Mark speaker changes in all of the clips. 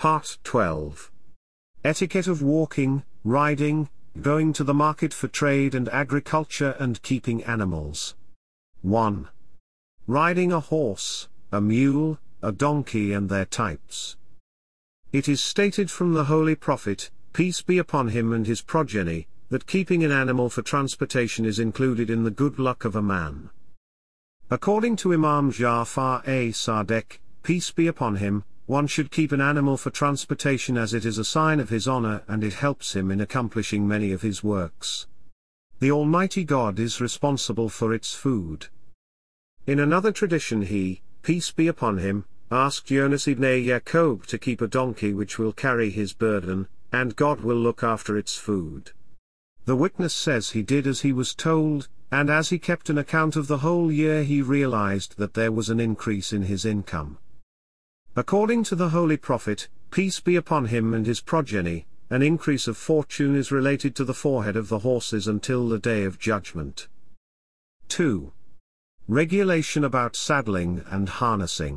Speaker 1: Part 12. Etiquette of walking, riding, going to the market for trade and agriculture and keeping animals. 1. Riding a horse, a mule, a donkey and their types. It is stated from the Holy Prophet, peace be upon him and his progeny, that keeping an animal for transportation is included in the good luck of a man. According to Imam Ja'far-Sadiq, peace be upon him, one should keep an animal for transportation as it is a sign of his honor and it helps him in accomplishing many of his works. The Almighty God is responsible for its food. In another tradition he, peace be upon him, asked Yunus ibn Yaqub to keep a donkey which will carry his burden, and God will look after its food. The witness says he did as he was told, and as he kept an account of the whole year he realized that there was an increase in his income. According to the Holy Prophet, peace be upon him and his progeny, an increase of fortune is related to the forehead of the horses until the day of judgment. 2. Regulation about saddling and harnessing.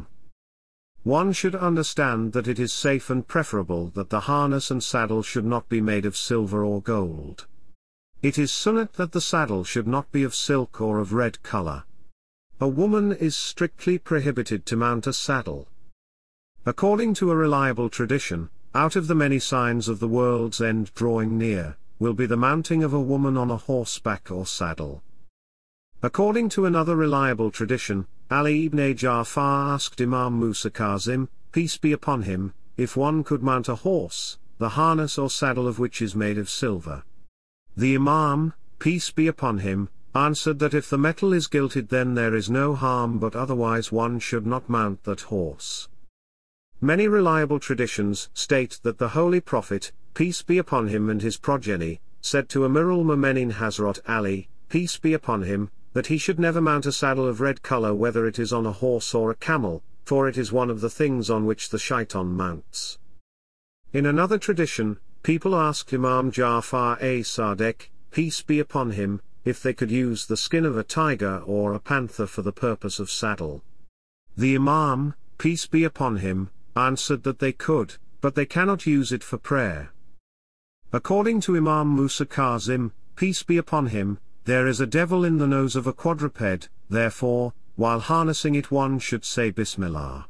Speaker 1: One should understand that it is safe and preferable that the harness and saddle should not be made of silver or gold. It is sunnah that the saddle should not be of silk or of red color. A woman is strictly prohibited to mount a saddle. According to a reliable tradition, out of the many signs of the world's end drawing near, will be the mounting of a woman on a horseback or saddle. According to another reliable tradition, Ali ibn Ja'far asked Imam Musa Kazim, peace be upon him, if one could mount a horse, the harness or saddle of which is made of silver. The Imam, peace be upon him, answered that if the metal is gilded then there is no harm, but otherwise one should not mount that horse. Many reliable traditions state that the Holy Prophet, peace be upon him and his progeny, said to Amirul Mu'minin Hazrat Ali, peace be upon him, that he should never mount a saddle of red color whether it is on a horse or a camel, for it is one of the things on which the shaitan mounts. In another tradition, people asked Imam Ja'far-Sadiq, peace be upon him, if they could use the skin of a tiger or a panther for the purpose of saddle. The Imam, peace be upon him, answered that they could, but they cannot use it for prayer. According to Imam Musa Kazim, peace be upon him, there is a devil in the nose of a quadruped, therefore, while harnessing it one should say Bismillah.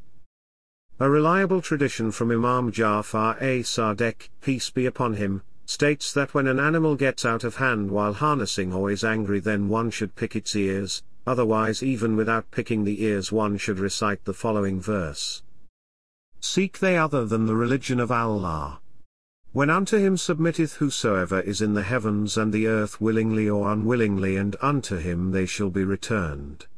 Speaker 1: A reliable tradition from Imam Ja'far-Sadiq, peace be upon him, states that when an animal gets out of hand while harnessing or is angry then one should pick its ears, otherwise even without picking the ears one should recite the following verse. Seek they other than the religion of Allah. When unto him submitteth whosoever is in the heavens and the earth willingly or unwillingly, and unto him they shall be returned.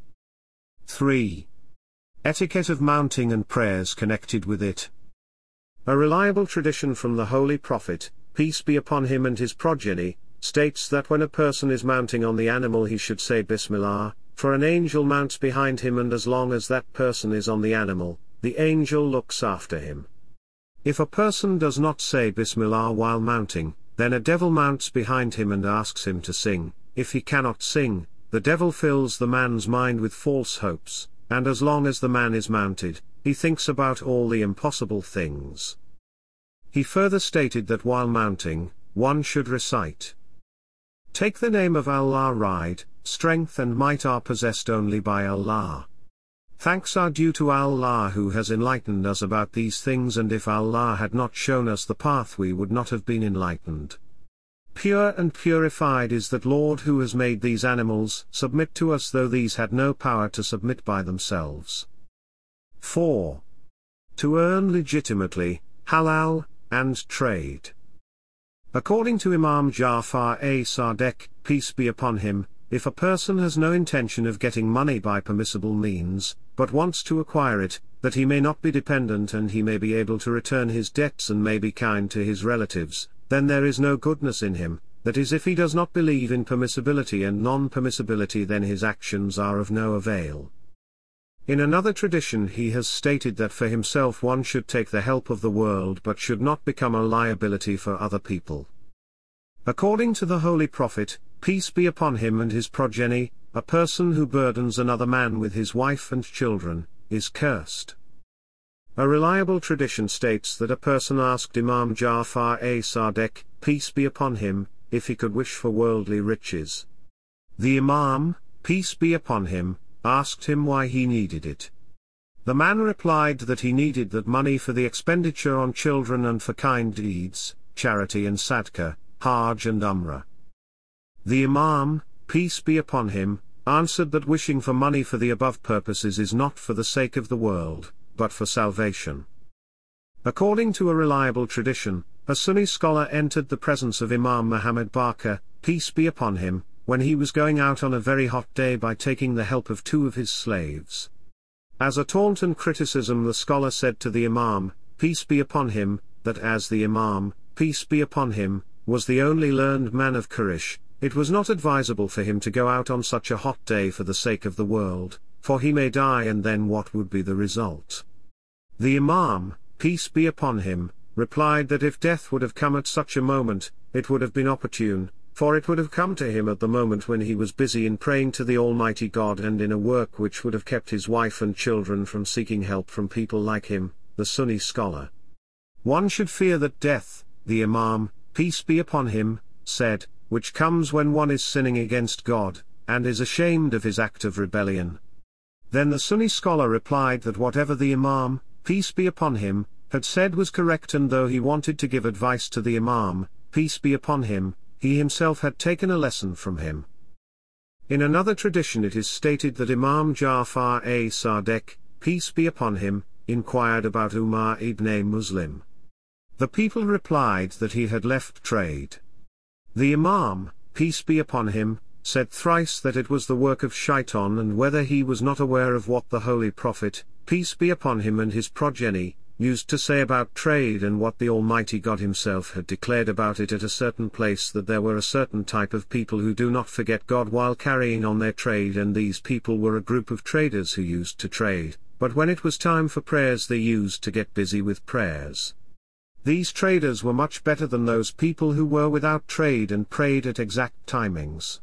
Speaker 1: 3. Etiquette of mounting and prayers connected with it. A reliable tradition from the Holy Prophet, peace be upon him and his progeny, states that when a person is mounting on the animal he should say Bismillah, for an angel mounts behind him and as long as that person is on the animal, the angel looks after him. If a person does not say Bismillah while mounting, then a devil mounts behind him and asks him to sing. If he cannot sing, the devil fills the man's mind with false hopes, and as long as the man is mounted, he thinks about all the impossible things. He further stated that while mounting, one should recite, take the name of Allah, ride, strength and might are possessed only by Allah. Thanks are due to Allah who has enlightened us about these things, and if Allah had not shown us the path we would not have been enlightened. Pure and purified is that Lord who has made these animals submit to us though these had no power to submit by themselves. 4. To earn legitimately, halal, and trade. According to Imam Ja'far-Sadiq, peace be upon him, if a person has no intention of getting money by permissible means, but wants to acquire it, that he may not be dependent and he may be able to return his debts and may be kind to his relatives, then there is no goodness in him, that is if he does not believe in permissibility and non-permissibility then his actions are of no avail. In another tradition he has stated that for himself one should take the help of the world but should not become a liability for other people. According to the Holy Prophet, peace be upon him and his progeny, a person who burdens another man with his wife and children, is cursed. A reliable tradition states that a person asked Imam Ja'far-Sadiq, peace be upon him, if he could wish for worldly riches. The Imam, peace be upon him, asked him why he needed it. The man replied that he needed that money for the expenditure on children and for kind deeds, charity and sadaqah, Hajj and Umrah. The Imam, peace be upon him, answered that wishing for money for the above purposes is not for the sake of the world, but for salvation. According to a reliable tradition, a Sunni scholar entered the presence of Imam Muhammad Baqir, peace be upon him, when he was going out on a very hot day by taking the help of 2 of his slaves. As a taunt and criticism, the scholar said to the Imam, peace be upon him, that as the Imam, peace be upon him, was the only learned man of Quraysh, it was not advisable for him to go out on such a hot day for the sake of the world, for he may die, and then what would be the result? The Imam, peace be upon him, replied that if death would have come at such a moment, it would have been opportune, for it would have come to him at the moment when he was busy in praying to the Almighty God and in a work which would have kept his wife and children from seeking help from people like him, the Sunni scholar. One should fear that death, the Imam, peace be upon him, said, which comes when one is sinning against God, and is ashamed of his act of rebellion. Then the Sunni scholar replied that whatever the Imam, peace be upon him, had said was correct, and though he wanted to give advice to the Imam, peace be upon him, he himself had taken a lesson from him. In another tradition it is stated that Imam Ja'far-Sadiq, peace be upon him, inquired about Umar ibn Muslim. The people replied that he had left trade. The Imam, peace be upon him, said thrice that it was the work of Shaitan, and whether he was not aware of what the Holy Prophet, peace be upon him, and his progeny, used to say about trade, and what the Almighty God himself had declared about it at a certain place, that there were a certain type of people who do not forget God while carrying on their trade, and these people were a group of traders who used to trade, but when it was time for prayers they used to get busy with prayers. These traders were much better than those people who were without trade and prayed at exact timings.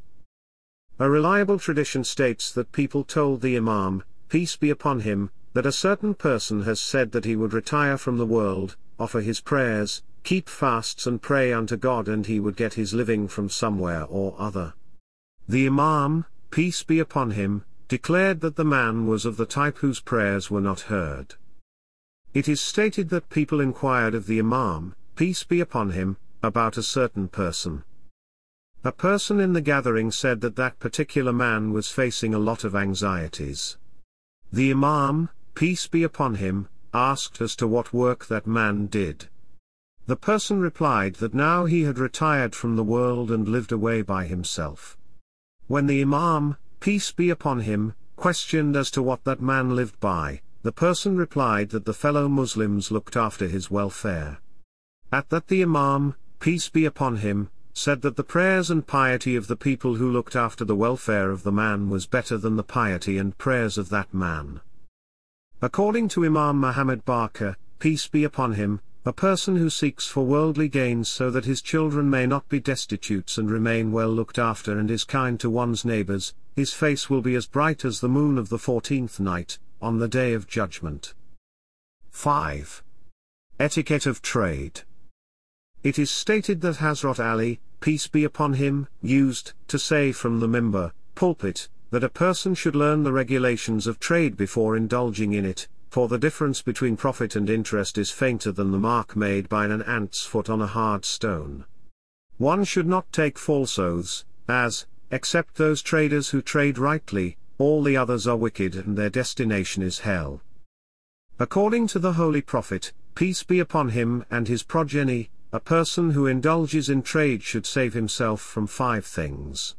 Speaker 1: A reliable tradition states that people told the Imam, peace be upon him, that a certain person has said that he would retire from the world, offer his prayers, keep fasts and pray unto God, and he would get his living from somewhere or other. The Imam, peace be upon him, declared that the man was of the type whose prayers were not heard. It is stated that people inquired of the Imam, peace be upon him, about a certain person. A person in the gathering said that that particular man was facing a lot of anxieties. The Imam, peace be upon him, asked as to what work that man did. The person replied that now he had retired from the world and lived away by himself. When the Imam, peace be upon him, questioned as to what that man lived by, the person replied that the fellow Muslims looked after his welfare. At that the Imam, peace be upon him, said that the prayers and piety of the people who looked after the welfare of the man was better than the piety and prayers of that man. According to Imam Muhammad Baqir, peace be upon him, a person who seeks for worldly gains so that his children may not be destitute and remain well looked after, and is kind to one's neighbors, his face will be as bright as the moon of the 14th night, on the day of judgment. 5. Etiquette of trade. It is stated that Hazrat Ali, peace be upon him, used to say from the minbar, pulpit, that a person should learn the regulations of trade before indulging in it, for the difference between profit and interest is fainter than the mark made by an ant's foot on a hard stone. One should not take false oaths, as, except those traders who trade rightly, all the others are wicked and their destination is hell. According to the Holy Prophet, peace be upon him and his progeny, a person who indulges in trade should save himself from 5 things.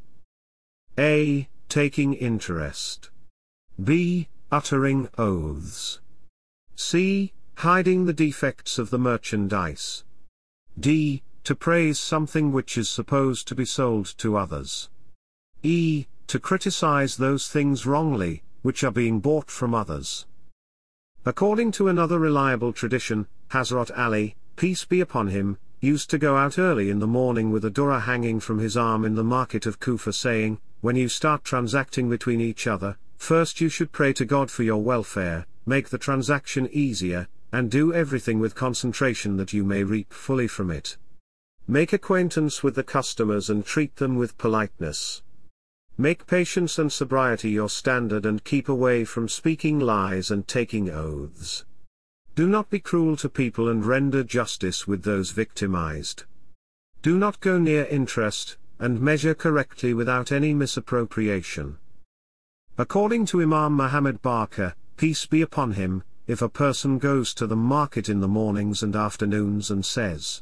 Speaker 1: A. Taking interest. B. Uttering oaths. C. Hiding the defects of the merchandise. D. To praise something which is supposed to be sold to others. E. To criticize those things wrongly, which are being bought from others. According to another reliable tradition, Hazrat Ali, peace be upon him, used to go out early in the morning with a durra hanging from his arm in the market of Kufa, saying, when you start transacting between each other, first you should pray to God for your welfare, make the transaction easier, and do everything with concentration that you may reap fully from it. Make acquaintance with the customers and treat them with politeness. Make patience and sobriety your standard and keep away from speaking lies and taking oaths. Do not be cruel to people and render justice with those victimized. Do not go near interest, and measure correctly without any misappropriation. According to Imam Muhammad Baqir, peace be upon him, if a person goes to the market in the mornings and afternoons and says,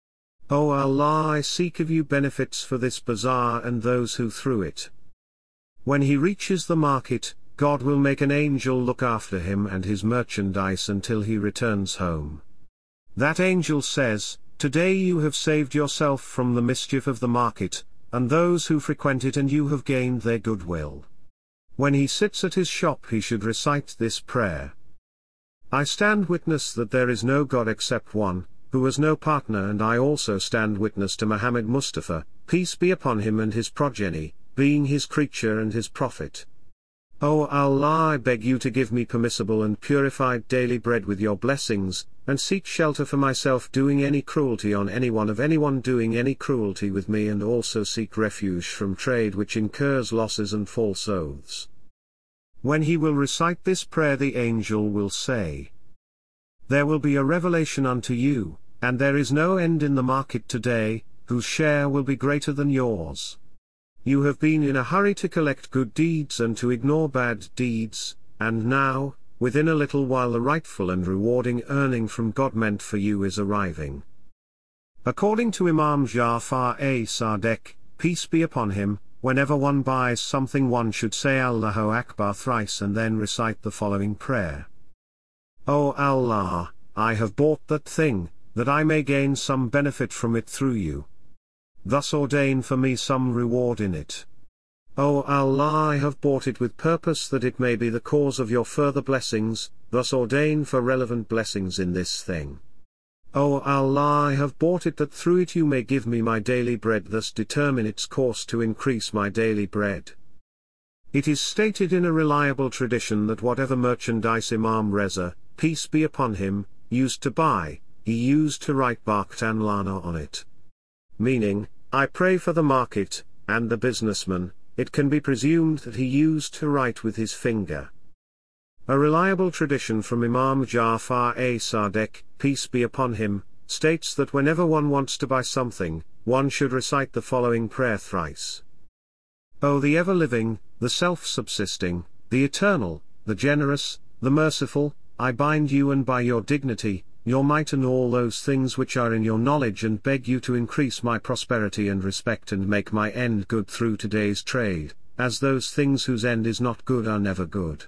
Speaker 1: "O Allah, I seek of you benefits for this bazaar and those who through it." When he reaches the market, God will make an angel look after him and his merchandise until he returns home. That angel says, "Today you have saved yourself from the mischief of the market, and those who frequent it, and you have gained their goodwill." When he sits at his shop he should recite this prayer. I stand witness that there is no God except one, who has no partner, and I also stand witness to Muhammad Mustafa, peace be upon him and his progeny, being his creature and his prophet. O Allah, I beg you to give me permissible and purified daily bread with your blessings, and seek shelter for myself doing any cruelty on anyone of anyone doing any cruelty with me, and also seek refuge from trade which incurs losses and false oaths. When he will recite this prayer, the angel will say, "There will be a revelation unto you, and there is no end in the market today, whose share will be greater than yours. You have been in a hurry to collect good deeds and to ignore bad deeds, and now, within a little while, the rightful and rewarding earning from God meant for you is arriving." According to Imam Ja'far-e-Sadiq, peace be upon him, whenever one buys something one should say Allahu Akbar thrice and then recite the following prayer. "O Allah, I have bought that thing, that I may gain some benefit from it through you. Thus ordain for me some reward in it. O Allah, I have bought it with purpose that it may be the cause of your further blessings, thus ordain for relevant blessings in this thing. O Allah, I have bought it that through it you may give me my daily bread, thus determine its course to increase my daily bread." It is stated in a reliable tradition that whatever merchandise Imam Reza, peace be upon him, used to buy, he used to write Baqtan Lana on it. Meaning, I pray for the market, and the businessman, it can be presumed that he used to write with his finger. A reliable tradition from Imam Ja'far-e-Sadiq, peace be upon him, states that whenever one wants to buy something, one should recite the following prayer thrice. O the ever-living, the self-subsisting, the eternal, the generous, the merciful, I bind you and by your dignity, your might and all those things which are in your knowledge, and beg you to increase my prosperity and respect and make my end good through today's trade, as those things whose end is not good are never good.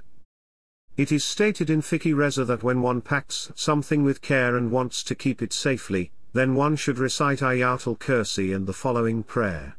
Speaker 1: It is stated in Fiqh Reza that when one packs something with care and wants to keep it safely, then one should recite Ayatul Kursi and the following prayer.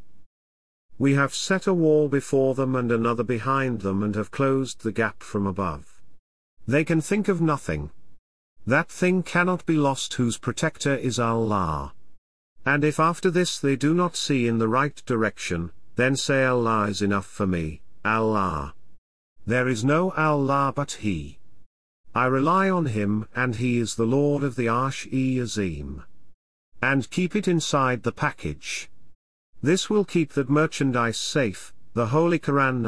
Speaker 1: We have set a wall before them and another behind them, and have closed the gap from above. They can think of nothing. That thing cannot be lost whose protector is Allah. And if after this they do not see in the right direction, then say Allah is enough for me, Allah. There is no Allah but He. I rely on Him, and He is the Lord of the Arsh-e-Azim. And keep it inside the package. This will keep that merchandise safe, the Holy Quran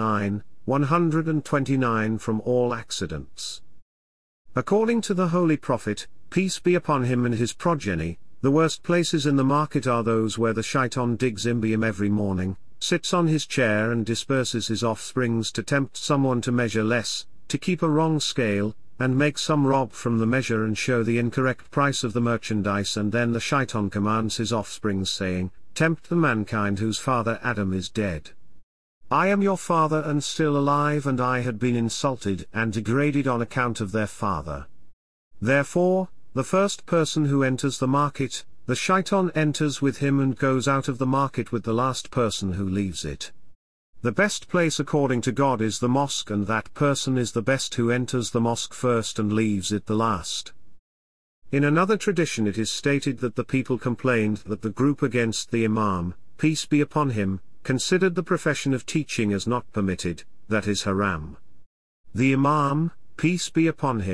Speaker 1: 9:129 from all accidents. According to the Holy Prophet, peace be upon him and his progeny, the worst places in the market are those where the shaitan digs him every morning, sits on his chair and disperses his offsprings to tempt someone to measure less, to keep a wrong scale, and make some rob from the measure and show the incorrect price of the merchandise, and then the shaitan commands his offsprings saying, "Tempt the mankind whose father Adam is dead. I am your father and still alive, and I had been insulted and degraded on account of their father. Therefore, the first person who enters the market, the shaitan enters with him and goes out of the market with the last person who leaves it. The best place according to God is the mosque, and that person is the best who enters the mosque first and leaves it the last." In another tradition it is stated that the people complained that the group against the Imam, peace be upon him, considered the profession of teaching as not permitted, that is haram. The Imam, peace be upon him,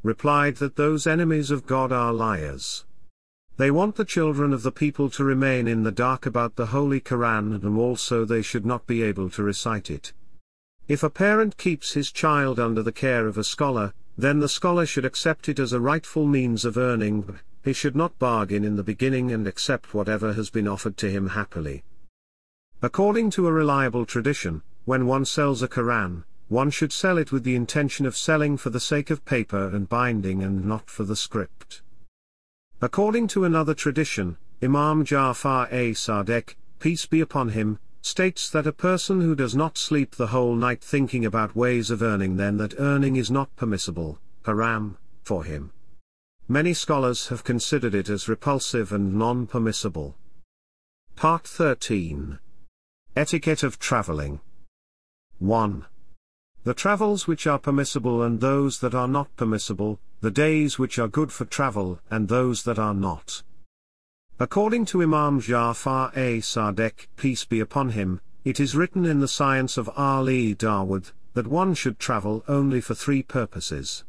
Speaker 1: replied that those enemies of God are liars. They want the children of the people to remain in the dark about the Holy Quran, and also they should not be able to recite it. If a parent keeps his child under the care of a scholar, then the scholar should accept it as a rightful means of earning. He should not bargain in the beginning and accept whatever has been offered to him happily. According to a reliable tradition, when one sells a Quran, one should sell it with the intention of selling for the sake of paper and binding and not for the script. According to another tradition, Imam Ja'far Sadiq, peace be upon him, states that a person who does not sleep the whole night thinking about ways of earning, then that earning is not permissible, haram, for him. Many scholars have considered it as repulsive and non-permissible. Part 13. Etiquette of Traveling. 1. The travels which are permissible and those that are not permissible, the days which are good for travel and those that are not. According to Imam Ja'far Sadiq, peace be upon him, it is written in the Science of Ali Dawood, that one should travel only for 3 purposes.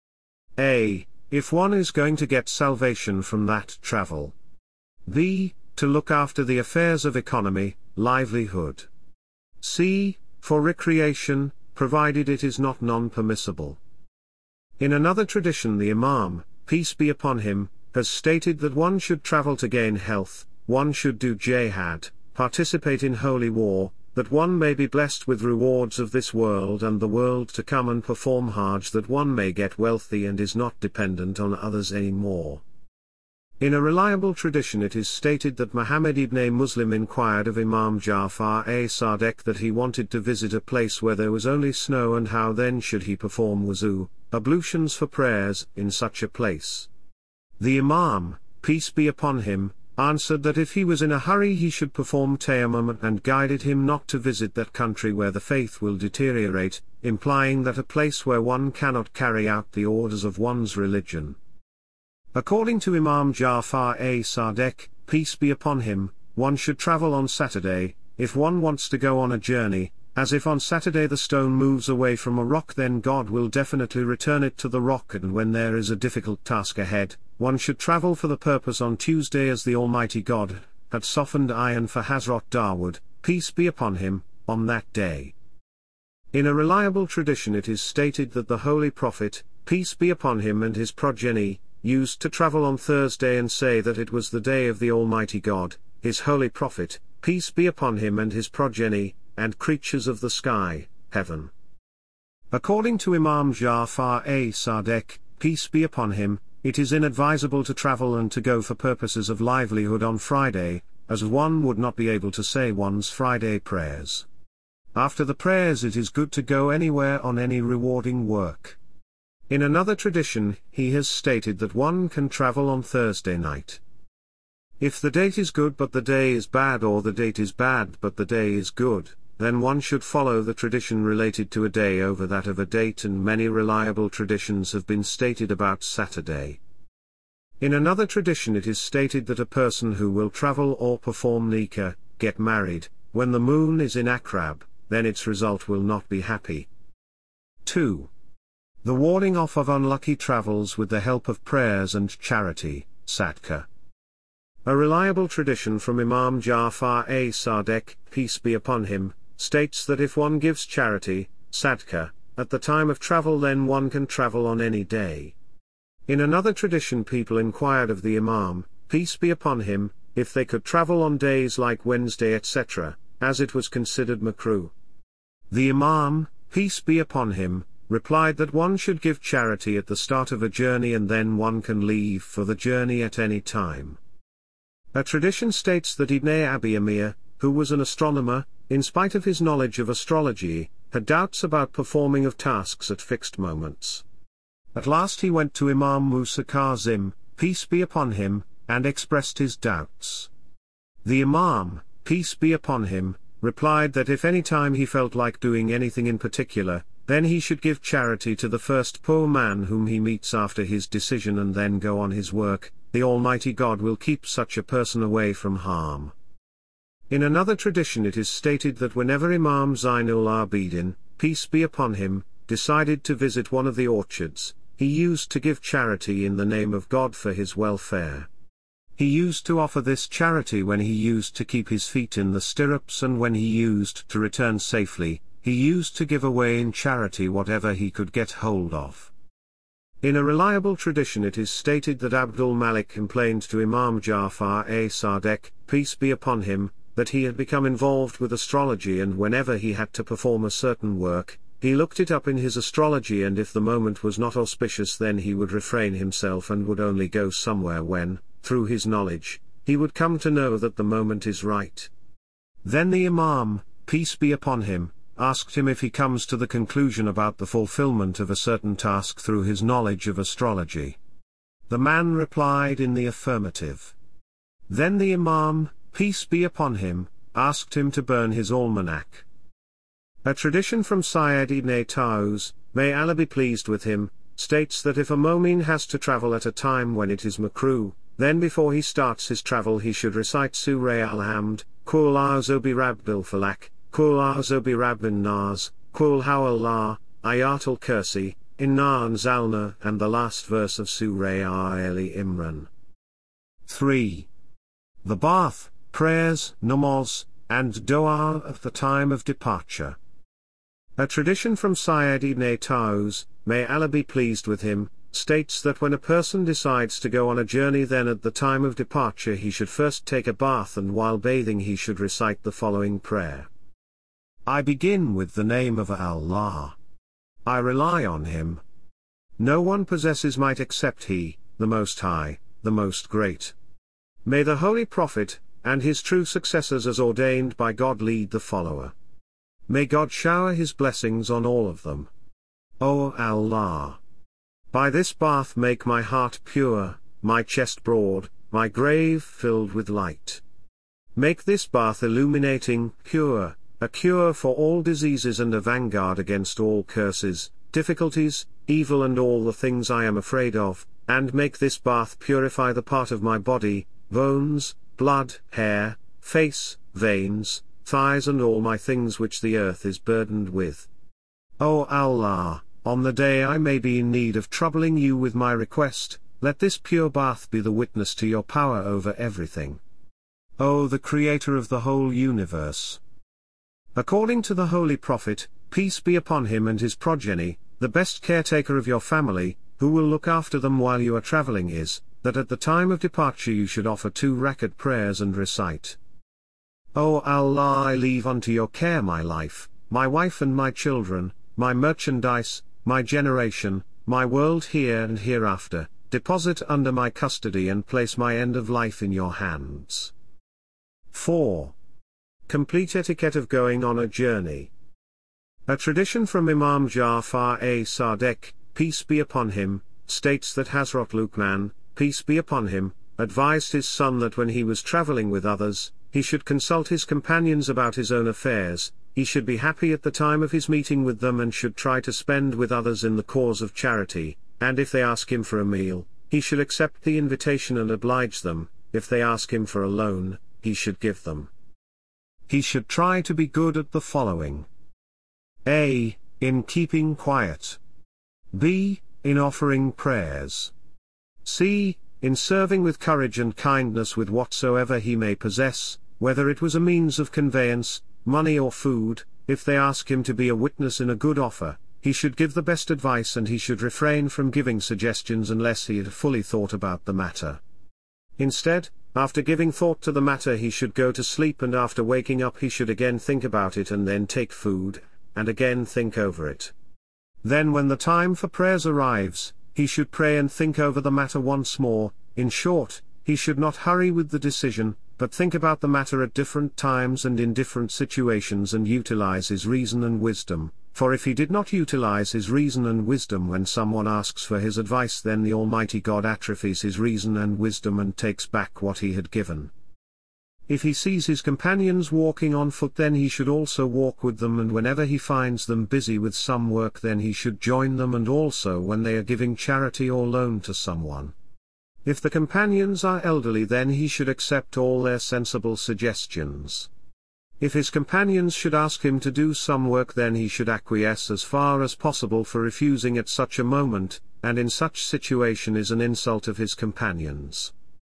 Speaker 1: A. If one is going to get salvation from that travel. B. To look after the affairs of economy, livelihood. C. For recreation, provided it is not non-permissible. In another tradition, the Imam, peace be upon him, has stated that one should travel to gain health, one should do jihad, participate in holy war, that one may be blessed with rewards of this world and the world to come, and perform hajj, that one may get wealthy and is not dependent on others anymore. In a reliable tradition it is stated that Muhammad ibn Muslim inquired of Imam Ja'far Sadiq that he wanted to visit a place where there was only snow, and how then should he perform wuzu, ablutions for prayers, in such a place. The Imam, peace be upon him, answered that if he was in a hurry he should perform tayammum, and guided him not to visit that country where the faith will deteriorate, implying that a place where one cannot carry out the orders of one's religion. According to Imam Ja'far Sadiq, peace be upon him, one should travel on Saturday, if one wants to go on a journey, as if on Saturday the stone moves away from a rock, then God will definitely return it to the rock, and when there is a difficult task ahead, one should travel for the purpose on Tuesday, as the Almighty God had softened iron for Hazrat Dawood, peace be upon him, on that day. In a reliable tradition it is stated that the Holy Prophet, peace be upon him, and his progeny, used to travel on Thursday and say that it was the day of the Almighty God, his Holy Prophet, peace be upon him, and his progeny, and creatures of the sky, heaven. According to Imam Ja'far Sadiq, peace be upon him, it is inadvisable to travel and to go for purposes of livelihood on Friday, as one would not be able to say one's Friday prayers. After the prayers it is good to go anywhere on any rewarding work. In another tradition, he has stated that one can travel on Thursday night. If the date is good but the day is bad, or the date is bad but the day is good, then one should follow the tradition related to a day over that of a date, and many reliable traditions have been stated about Saturday. In another tradition it is stated that a person who will travel or perform nikah, get married, when the moon is in Akrab, then its result will not be happy. 2. The warding off of unlucky travels with the help of prayers and charity, sadaqah. A reliable tradition from Imam Ja'far Sadiq, peace be upon him, states that if one gives charity, sadaqah, at the time of travel, then one can travel on any day. In another tradition people inquired of the Imam, peace be upon him, if they could travel on days like Wednesday etc., as it was considered makruh. The Imam, peace be upon him, replied that one should give charity at the start of a journey, and then one can leave for the journey at any time. A tradition states that Ibn Abi Amir, who was an astronomer, in spite of his knowledge of astrology, had doubts about performing of tasks at fixed moments. At last he went to Imam Musa Kazim, peace be upon him, and expressed his doubts. The Imam, peace be upon him, replied that if any time he felt like doing anything in particular, then he should give charity to the first poor man whom he meets after his decision, and then go on his work. The Almighty God will keep such a person away from harm. In another tradition it is stated that whenever Imam Zainul Abidin, peace be upon him, decided to visit one of the orchards, he used to give charity in the name of God for his welfare. He used to offer this charity when he used to keep his feet in the stirrups, and when he used to return safely, he used to give away in charity whatever he could get hold of. In a reliable tradition it is stated that Abdul Malik complained to Imam Ja'far-Sadiq, peace be upon him, that he had become involved with astrology, and whenever he had to perform a certain work, he looked it up in his astrology, and if the moment was not auspicious then he would refrain himself and would only go somewhere when, through his knowledge, he would come to know that the moment is right. Then the Imam, peace be upon him, asked him if he comes to the conclusion about the fulfillment of a certain task through his knowledge of astrology. The man replied in the affirmative. Then the Imam, peace be upon him, asked him to burn his almanac. A tradition from Sayyid ibn Tauz, may Allah be pleased with him, states that if a mu'min has to travel at a time when it is makruh, then before he starts his travel he should recite Surah Al-Hamd, Qul a'udhu bi rabbil falaq, Qul a'udhu bi rabbin nas, Qul huwallah, Ayatul Kursi, Inna anzalna, and the last verse of Surah Ali Imran. 3. The bath, prayers, namaz, and dua at the time of departure. A tradition from Sayyid ibn Tauz, may Allah be pleased with him, states that when a person decides to go on a journey, then at the time of departure he should first take a bath, and while bathing he should recite the following prayer. I begin with the name of Allah. I rely on Him. No one possesses might except He, the Most High, the Most Great. May the Holy Prophet, and his true successors as ordained by God, lead the follower. May God shower His blessings on all of them. O Allah! By this bath make my heart pure, my chest broad, my grave filled with light. Make this bath illuminating, pure, a cure for all diseases and a vanguard against all curses, difficulties, evil and all the things I am afraid of, and make this bath purify the part of my body, bones, blood, hair, face, veins, thighs and all my things which the earth is burdened with. O Allah, on the day I may be in need of troubling you with my request, let this pure bath be the witness to your power over everything. O the Creator of the whole universe! According to the Holy Prophet, peace be upon him and his progeny, the best caretaker of your family, who will look after them while you are traveling, is, that at the time of departure you should offer 2 rakat prayers and recite. O Allah, I leave unto your care my life, my wife and my children, my merchandise, my generation, my world here and hereafter, deposit under my custody and place my end of life in your hands. 4. Complete etiquette of going on a journey. A tradition from Imam Ja'far-Sadiq, peace be upon him, states that Hazrat Luqman, peace be upon him, advised his son that when he was traveling with others, he should consult his companions about his own affairs, he should be happy at the time of his meeting with them and should try to spend with others in the cause of charity, and if they ask him for a meal, he should accept the invitation and oblige them, if they ask him for a loan, he should give them. He should try to be good at the following. A. In keeping quiet. B. In offering prayers. C. In serving with courage and kindness with whatsoever he may possess, whether it was a means of conveyance, money or food. If they ask him to be a witness in a good offer, he should give the best advice and he should refrain from giving suggestions unless he had fully thought about the matter. Instead, after giving thought to the matter he should go to sleep, and after waking up he should again think about it and then take food, and again think over it. Then when the time for prayers arrives, he should pray and think over the matter once more. In short, he should not hurry with the decision, but think about the matter at different times and in different situations and utilize his reason and wisdom, for if he did not utilize his reason and wisdom when someone asks for his advice, then the Almighty God atrophies his reason and wisdom and takes back what he had given. If he sees his companions walking on foot, then he should also walk with them, and whenever he finds them busy with some work, then he should join them, and also when they are giving charity or loan to someone. If the companions are elderly, then he should accept all their sensible suggestions. If his companions should ask him to do some work, then he should acquiesce as far as possible, for refusing at such a moment, and in such situation is an insult of his companions.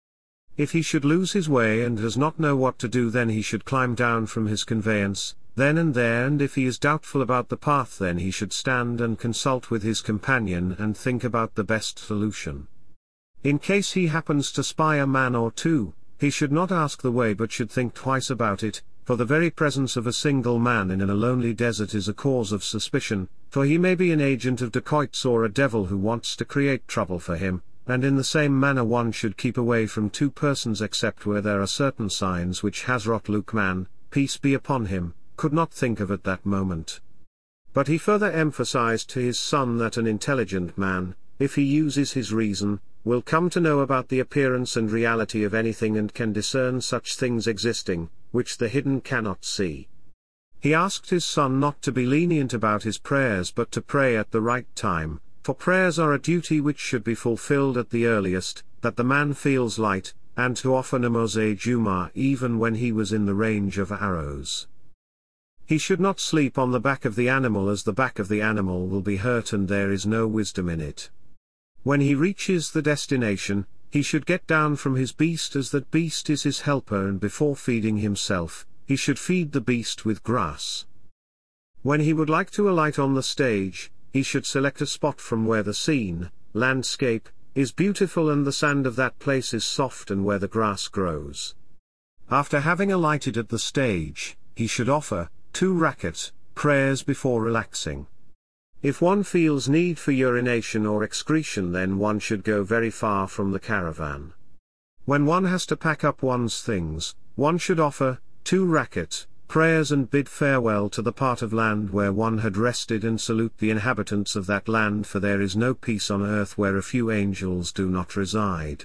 Speaker 1: If he should lose his way and does not know what to do, then he should climb down from his conveyance, then and there, and if he is doubtful about the path, then he should stand and consult with his companion and think about the best solution. In case he happens to spy a man or two, he should not ask the way but should think twice about it, for the very presence of a single man in a lonely desert is a cause of suspicion, for he may be an agent of dacoits or a devil who wants to create trouble for him, and in the same manner one should keep away from two persons except where there are certain signs which Hazrat Luqman, peace be upon him, could not think of at that moment. But he further emphasized to his son that an intelligent man, if he uses his reason, will come to know about the appearance and reality of anything and can discern such things existing, which the hidden cannot see. He asked his son not to be lenient about his prayers but to pray at the right time, for prayers are a duty which should be fulfilled at the earliest, that the man feels light, and to offer namaz-e-Jumu'ah even when he was in the range of arrows. He should not sleep on the back of the animal, as the back of the animal will be hurt and there is no wisdom in it. When he reaches the destination, he should get down from his beast, as that beast is his helper, and before feeding himself, he should feed the beast with grass. When he would like to alight on the stage, he should select a spot from where the scene, landscape, is beautiful and the sand of that place is soft and where the grass grows. After having alighted at the stage, he should offer 2 rakat prayers before relaxing. If one feels need for urination or excretion, then one should go very far from the caravan. When one has to pack up one's things, one should offer 2 rakat prayers and bid farewell to the part of land where one had rested and salute the inhabitants of that land, for there is no peace on earth where a few angels do not reside.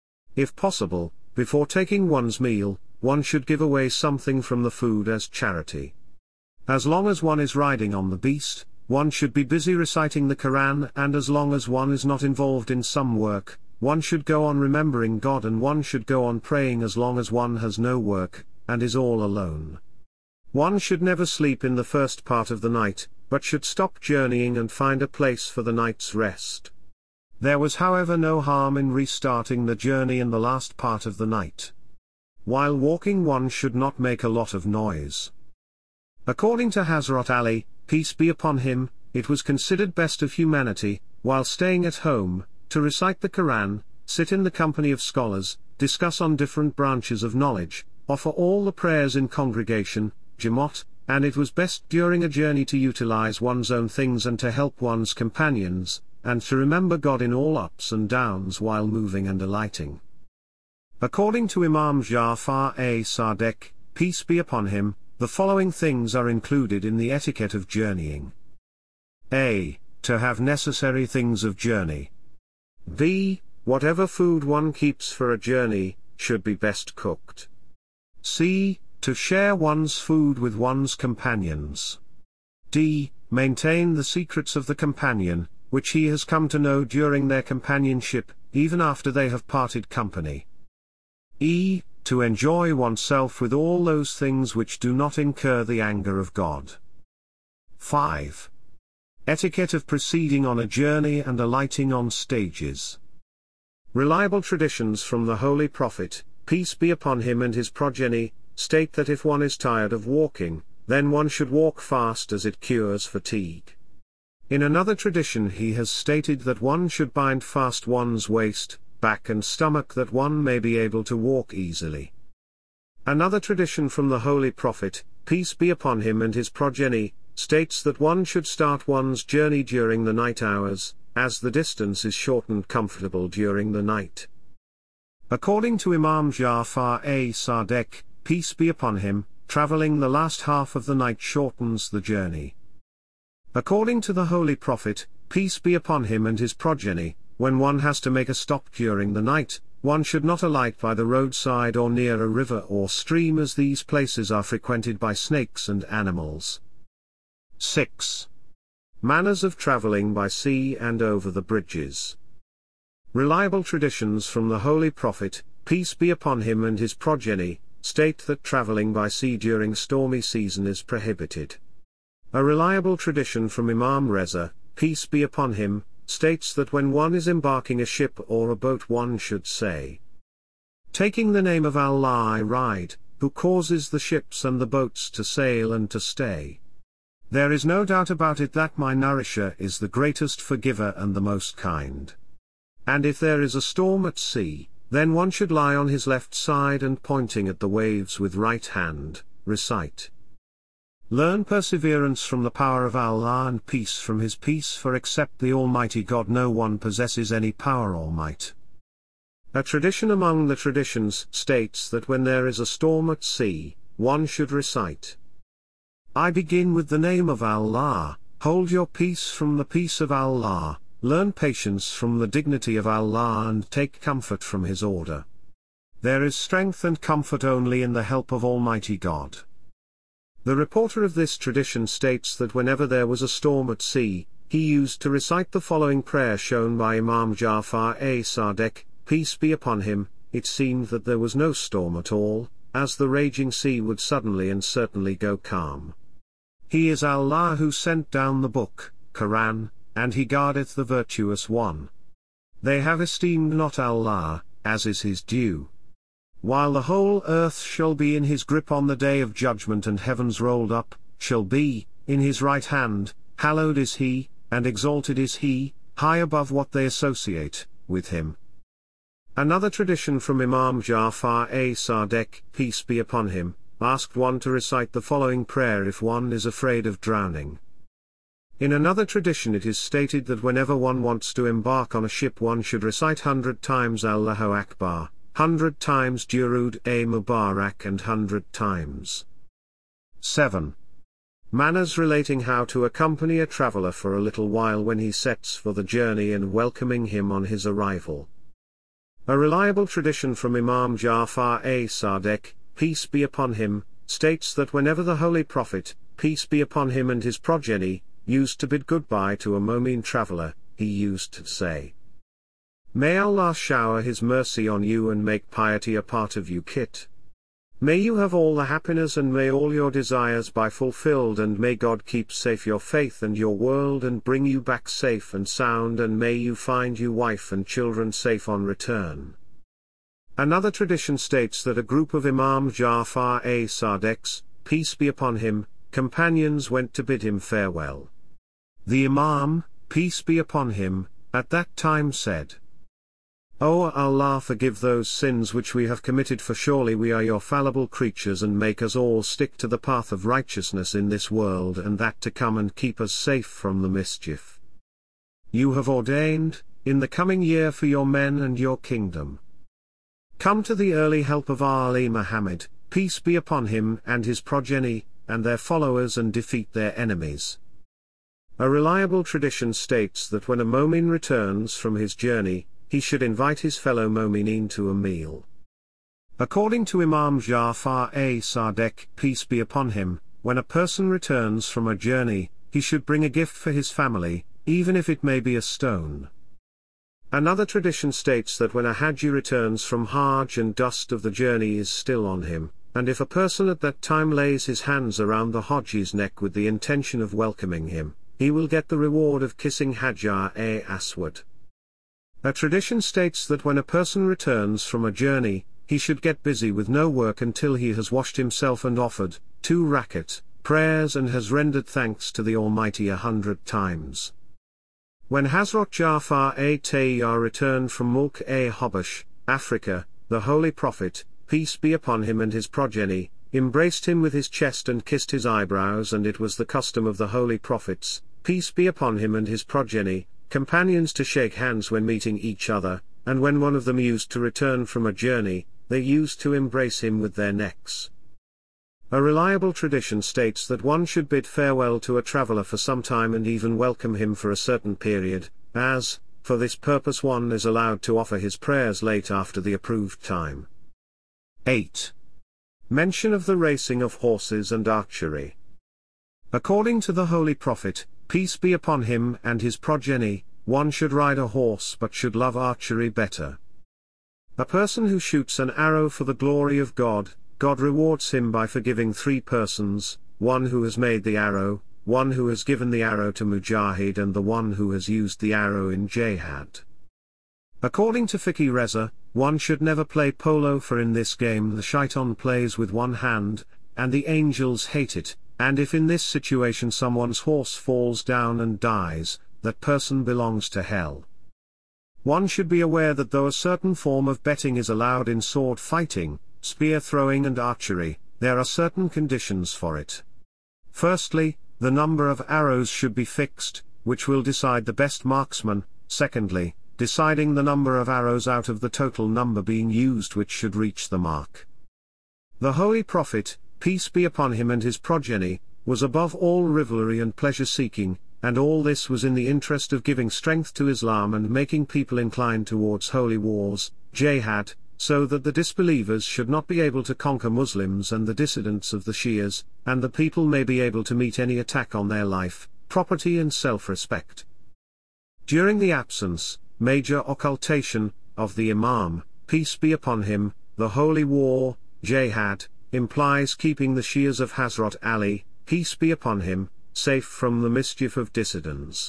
Speaker 1: If possible, before taking one's meal, one should give away something from the food as charity. As long as one is riding on the beast, one should be busy reciting the Quran, and as long as one is not involved in some work, one should go on remembering God, and one should go on praying as long as one has no work, and is all alone. One should never sleep in the first part of the night, but should stop journeying and find a place for the night's rest. There was however no harm in restarting the journey in the last part of the night. While walking one should not make a lot of noise. According to Hazrat Ali, peace be upon him, it was considered best of humanity, while staying at home, to recite the Quran, sit in the company of scholars, discuss on different branches of knowledge, offer all the prayers in congregation, Jamaat, and it was best during a journey to utilize one's own things and to help one's companions, and to remember God in all ups and downs while moving and alighting. According to Imam Ja'far-e-Sadiq, peace be upon him, the following things are included in the etiquette of journeying. A. To have necessary things of journey. B. Whatever food one keeps for a journey, should be best cooked. C. To share one's food with one's companions. D. Maintain the secrets of the companion, which he has come to know during their companionship, even after they have parted company. E. To enjoy oneself with all those things which do not incur the anger of God. 5. Etiquette of proceeding on a journey and alighting on stages. Reliable traditions from the Holy Prophet, peace be upon him and his progeny, state that if one is tired of walking, then one should walk fast, as it cures fatigue. In another tradition he has stated that one should bind fast one's waist, back and stomach, that one may be able to walk easily. Another tradition from the Holy Prophet, peace be upon him and his progeny, states that one should start one's journey during the night hours, as the distance is shortened comfortable during the night. According to Imam Ja'far-e-Sadiq, peace be upon him, traveling the last half of the night shortens the journey. According to the Holy Prophet, peace be upon him and his progeny, when one has to make a stop during the night, one should not alight by the roadside or near a river or stream, as these places are frequented by snakes and animals. 6. Manners of traveling by sea and over the bridges. Reliable traditions from the Holy Prophet, peace be upon him and his progeny, state that traveling by sea during stormy season is prohibited. A reliable tradition from Imam Reza, peace be upon him, states that when one is embarking a ship or a boat one should say, "Taking the name of Allah I ride, who causes the ships and the boats to sail and to stay. There is no doubt about it that my nourisher is the greatest forgiver and the most kind. And if there is a storm at sea, then one should lie on his left side and pointing at the waves with right hand, recite. Learn perseverance from the power of Allah and peace from his peace, for except the Almighty God no one possesses any power or might." A tradition among the traditions states that when there is a storm at sea, one should recite, "I begin with the name of Allah, hold your peace from the peace of Allah, learn patience from the dignity of Allah and take comfort from his order. There is strength and comfort only in the help of Almighty God." The reporter of this tradition states that whenever there was a storm at sea, he used to recite the following prayer shown by Imam Ja'far-e-Sadiq, peace be upon him. It seemed that there was no storm at all, as the raging sea would suddenly and certainly go calm. He is Allah who sent down the book, Quran, and he guardeth the virtuous one. They have esteemed not Allah, as is his due. While the whole earth shall be in his grip on the day of judgment and heavens rolled up, shall be, in his right hand, hallowed is he, and exalted is he, high above what they associate with him. Another tradition from Imam Ja'far-e-Sadiq, peace be upon him, asked one to recite the following prayer if one is afraid of drowning. In another tradition it is stated that whenever one wants to embark on a ship one should recite 100 times Allahu Akbar, 100 times Durud-e-Mubarak and 100 times. 7. Manners relating how to accompany a traveler for a little while when he sets for the journey and welcoming him on his arrival. A reliable tradition from Imam Ja'far-e-Sadiq, peace be upon him, states that whenever the Holy Prophet, peace be upon him and his progeny, used to bid goodbye to a Mu'min traveler, he used to say, "May Allah shower his mercy on you and make piety a part of you kit. May you have all the happiness and may all your desires be fulfilled, and may God keep safe your faith and your world and bring you back safe and sound, and may you find you wife and children safe on return." Another tradition states that a group of Imam Ja'far-e-Sadiq's, peace be upon him, companions went to bid him farewell. The Imam, peace be upon him, at that time said, "O Allah, forgive those sins which we have committed, for surely we are your fallible creatures, and make us all stick to the path of righteousness in this world and that to come, and keep us safe from the mischief you have ordained in the coming year for your men and your kingdom. Come to the early help of Ali Muhammad, peace be upon him and his progeny, and their followers, and defeat their enemies." A reliable tradition states that when a Mu'min returns from his journey, he should invite his fellow Mu'mineen to a meal. According to Imam Ja'far-e-Sadiq, peace be upon him, when a person returns from a journey, he should bring a gift for his family, even if it may be a stone. Another tradition states that when a Haji returns from Hajj and dust of the journey is still on him, and if a person at that time lays his hands around the Haji's neck with the intention of welcoming him, he will get the reward of kissing Hajar-e-Aswad. A tradition states that when a person returns from a journey, he should get busy with no work until he has washed himself and offered 2 rakat prayers and has rendered thanks to the Almighty 100 times. When Hazrat Ja'far-e-Tayyar returned from Mulk-e-Habash, Africa, the Holy Prophet, peace be upon him and his progeny, embraced him with his chest and kissed his eyebrows, and it was the custom of the Holy Prophets, peace be upon him and his progeny, companions to shake hands when meeting each other, and when one of them used to return from a journey, they used to embrace him with their necks. A reliable tradition states that one should bid farewell to a traveler for some time and even welcome him for a certain period, as, for this purpose one is allowed to offer his prayers late after the approved time. 8. Mention of the racing of horses and archery. According to the Holy Prophet, peace be upon him and his progeny, one should ride a horse but should love archery better. A person who shoots an arrow for the glory of God, God rewards him by forgiving 3 persons, one who has made the arrow, one who has given the arrow to Mujahid and the one who has used the arrow in jihad. According to Fiqh Reza, one should never play polo, for in this game the shaitan plays with one hand, and the angels hate it, and if in this situation someone's horse falls down and dies, that person belongs to hell. One should be aware that though a certain form of betting is allowed in sword fighting, spear throwing and archery, there are certain conditions for it. Firstly, the number of arrows should be fixed, which will decide the best marksman. Secondly, deciding the number of arrows out of the total number being used which should reach the mark. The Holy Prophet, peace be upon him and his progeny, was above all rivalry and pleasure-seeking, and all this was in the interest of giving strength to Islam and making people inclined towards holy wars, jihad, so that the disbelievers should not be able to conquer Muslims and the dissidents of the Shias, and the people may be able to meet any attack on their life, property and self-respect. During the absence, major occultation, of the Imam, peace be upon him, the holy war, jihad, implies keeping the Shias of Hazrat Ali, peace be upon him, safe from the mischief of dissidents.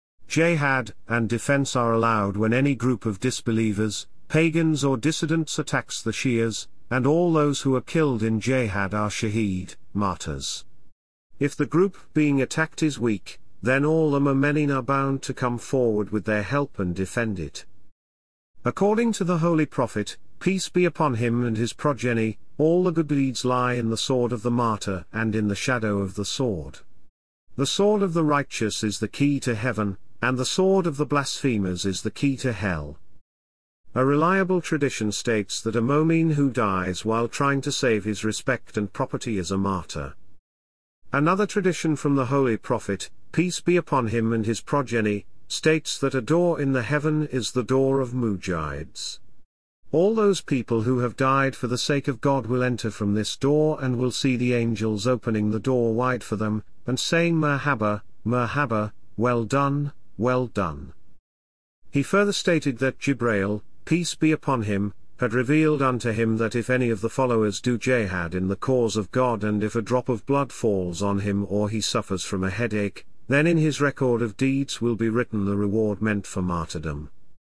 Speaker 1: Jihad and defense are allowed when any group of disbelievers, pagans or dissidents attacks the Shias, and all those who are killed in jihad are shaheed, martyrs. If the group being attacked is weak, then all the mu'minin are bound to come forward with their help and defend it. According to the Holy Prophet, peace be upon him and his progeny, all the good deeds lie in the sword of the martyr and in the shadow of the sword. The sword of the righteous is the key to heaven, and the sword of the blasphemers is the key to hell. A reliable tradition states that a mu'min who dies while trying to save his respect and property is a martyr. Another tradition from the Holy Prophet, peace be upon him and his progeny, states that a door in the heaven is the door of mujahids. All those people who have died for the sake of God will enter from this door and will see the angels opening the door wide for them, and saying Marhaba, Marhaba, well done, well done. He further stated that Jibrail, peace be upon him, had revealed unto him that if any of the followers do jihad in the cause of God and if a drop of blood falls on him or he suffers from a headache, then in his record of deeds will be written the reward meant for martyrdom.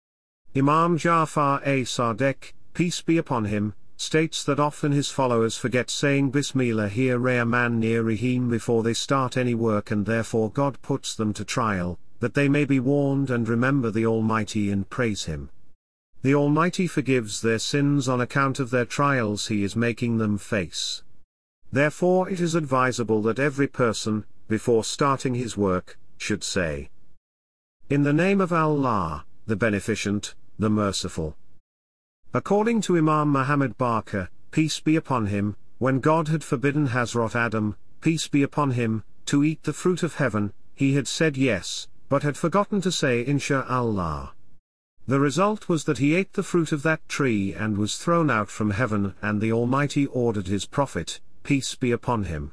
Speaker 1: Imam Ja'far Sadiq, peace be upon him, states that often his followers forget saying Bismillahir-Rahmanir-Rahim before they start any work, and therefore God puts them to trial, that they may be warned and remember the Almighty and praise Him. The Almighty forgives their sins on account of their trials He is making them face. Therefore it is advisable that every person, before starting his work, should say, in the name of Allah, the Beneficent, the Merciful. According to Imam Muhammad Baqir, peace be upon him, when God had forbidden Hazrat Adam, peace be upon him, to eat the fruit of heaven, he had said yes, but had forgotten to say Insha'Allah. The result was that he ate the fruit of that tree and was thrown out from heaven, and the Almighty ordered his Prophet, peace be upon him.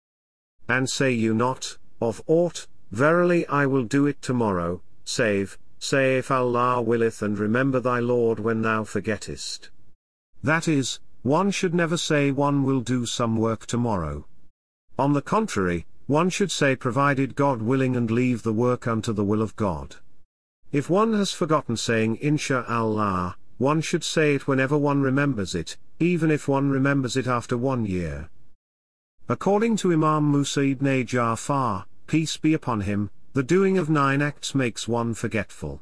Speaker 1: And say you not, of aught, verily I will do it tomorrow, say if Allah willeth, and remember thy Lord when thou forgettest. That is, one should never say one will do some work tomorrow. On the contrary, one should say provided God willing, and leave the work unto the will of God. If one has forgotten saying Insha'Allah, one should say it whenever one remembers it, even if one remembers it after 1 year. According to Imam Musa ibn Ja'far, peace be upon him, the doing of 9 acts makes one forgetful.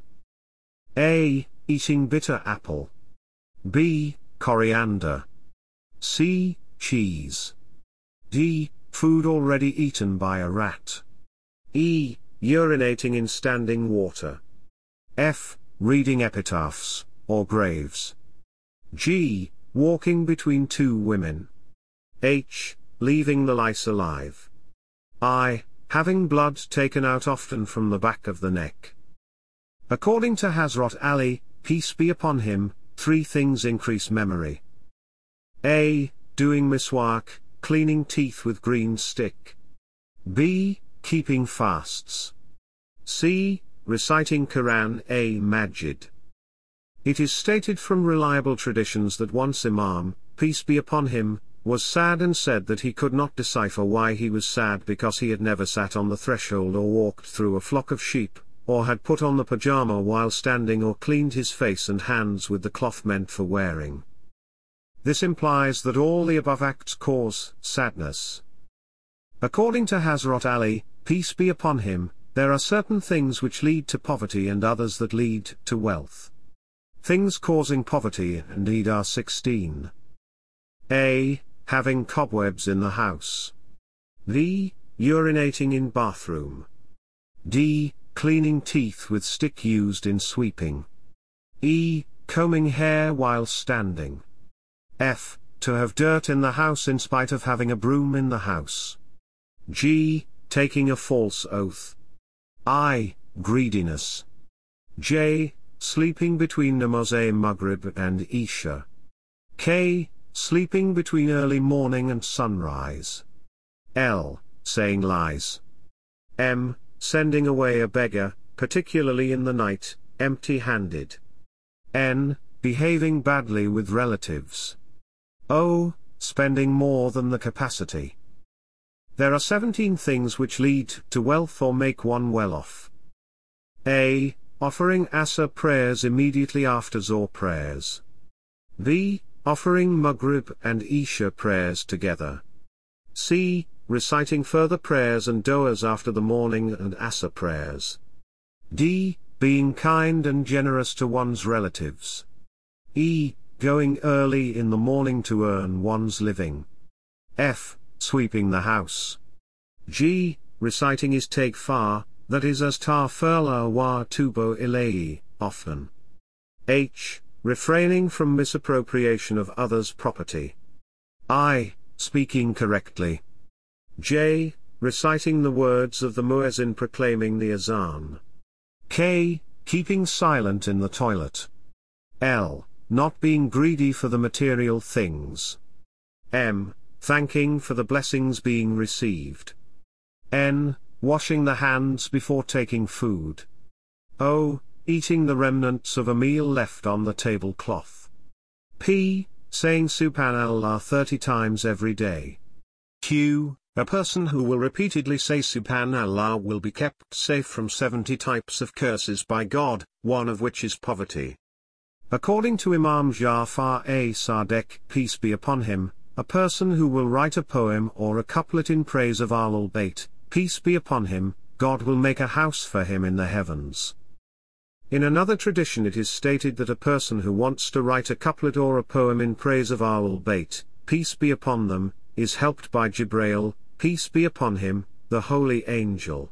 Speaker 1: A. Eating bitter apple. B. Coriander. C. Cheese. D. Food already eaten by a rat. E. Urinating in standing water. F. Reading epitaphs, or graves. G. Walking between 2 women. H. Leaving the lice alive. I. Having blood taken out often from the back of the neck. According to Hazrat Ali, peace be upon him, 3 things increase memory. A. Doing miswak, cleaning teeth with green stick. B. Keeping fasts. C. Reciting Quran Majid. It is stated from reliable traditions that once Imam, peace be upon him, was sad and said that he could not decipher why he was sad, because he had never sat on the threshold or walked through a flock of sheep, or had put on the pajama while standing, or cleaned his face and hands with the cloth meant for wearing. This implies that all the above acts cause sadness. According to Hazrat Ali, peace be upon him, there are certain things which lead to poverty and others that lead to wealth. Things causing poverty and need are 16. A. Having cobwebs in the house. B. Urinating in bathroom. D. Cleaning teeth with stick used in sweeping. E. Combing hair while standing. F. To have dirt in the house in spite of having a broom in the house. G. Taking a false oath. I. Greediness. J. Sleeping between namaz Maghrib and Isha. K. Sleeping between early morning and sunrise. L. Saying lies. M. Sending away a beggar, particularly in the night, empty-handed. N. Behaving badly with relatives. O. Spending more than the capacity. There are 17 things which lead to wealth or make one well off. A. Offering Asr prayers immediately after Zuhr prayers. B. Offering Maghrib and Isha prayers together. C. Reciting further prayers and du'as after the morning and Asr prayers. D. Being kind and generous to one's relatives. E. Going early in the morning to earn one's living. F. Sweeping the house. G. Reciting istighfar, that is astaghfirullah wa atubu ilayhi, often. H. Refraining from misappropriation of others' property. I. Speaking correctly. J. Reciting the words of the muezzin proclaiming the azan. K. Keeping silent in the toilet. L. Not being greedy for the material things. M. Thanking for the blessings being received. N. Washing the hands before taking food. O. Eating the remnants of a meal left on the tablecloth. P. Saying Subhanallah 30 times every day. Q. A person who will repeatedly say Subhanallah will be kept safe from 70 types of curses by God, one of which is poverty. According to Imam Ja'far Sadiq, peace be upon him, a person who will write a poem or a couplet in praise of Ahlul Bayt, peace be upon him, God will make a house for him in the heavens. In another tradition it is stated that a person who wants to write a couplet or a poem in praise of Ahlul Bayt, peace be upon them, is helped by Jibrail, peace be upon him, the holy angel.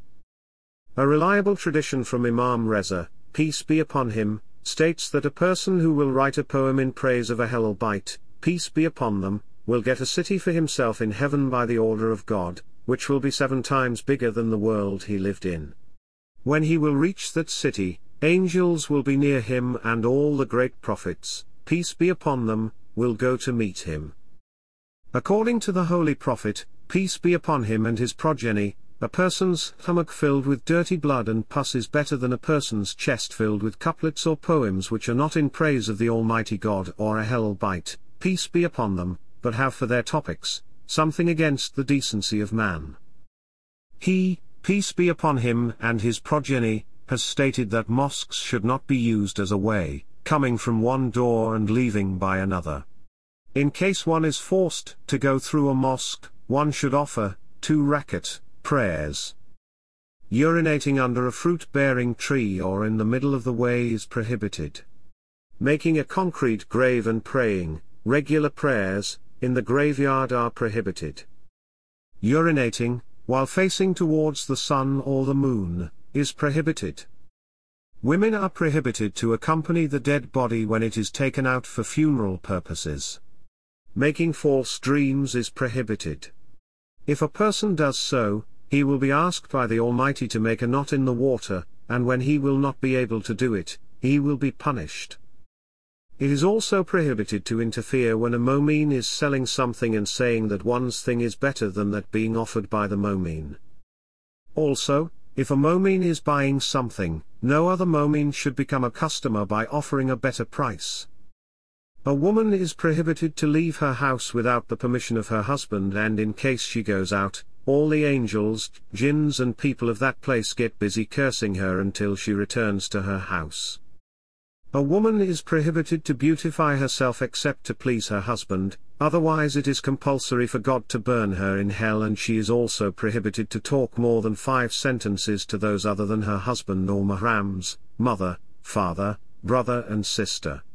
Speaker 1: A reliable tradition from Imam Reza, peace be upon him, states that a person who will write a poem in praise of Ahlul Bayt, peace be upon them, will get a city for himself in heaven by the order of God, which will be 7 times bigger than the world he lived in. When he will reach that city, angels will be near him and all the great prophets, peace be upon them, will go to meet him. According to the Holy Prophet, peace be upon him and his progeny, a person's stomach filled with dirty blood and pus is better than a person's chest filled with couplets or poems which are not in praise of the Almighty God or Ahlul Bayt, peace be upon them, but have for their topics something against the decency of man. He, peace be upon him and his progeny, has stated that mosques should not be used as a way, coming from one door and leaving by another. In case one is forced to go through a mosque, one should offer 2 rakat prayers. Urinating under a fruit-bearing tree or in the middle of the way is prohibited. Making a concrete grave and praying regular prayers in the graveyard are prohibited. Urinating, while facing towards the sun or the moon, is prohibited. Women are prohibited to accompany the dead body when it is taken out for funeral purposes. Making false dreams is prohibited. If a person does so, he will be asked by the Almighty to make a knot in the water, and when he will not be able to do it, he will be punished. It is also prohibited to interfere when a mu'min is selling something and saying that one's thing is better than that being offered by the mu'min. Also, if a mu'min is buying something, no other mu'min should become a customer by offering a better price. A woman is prohibited to leave her house without the permission of her husband, and in case she goes out, all the angels, jinns and people of that place get busy cursing her until she returns to her house. A woman is prohibited to beautify herself except to please her husband, otherwise it is compulsory for God to burn her in hell, and she is also prohibited to talk more than 5 sentences to those other than her husband or mahrams, mother, father, brother and sister.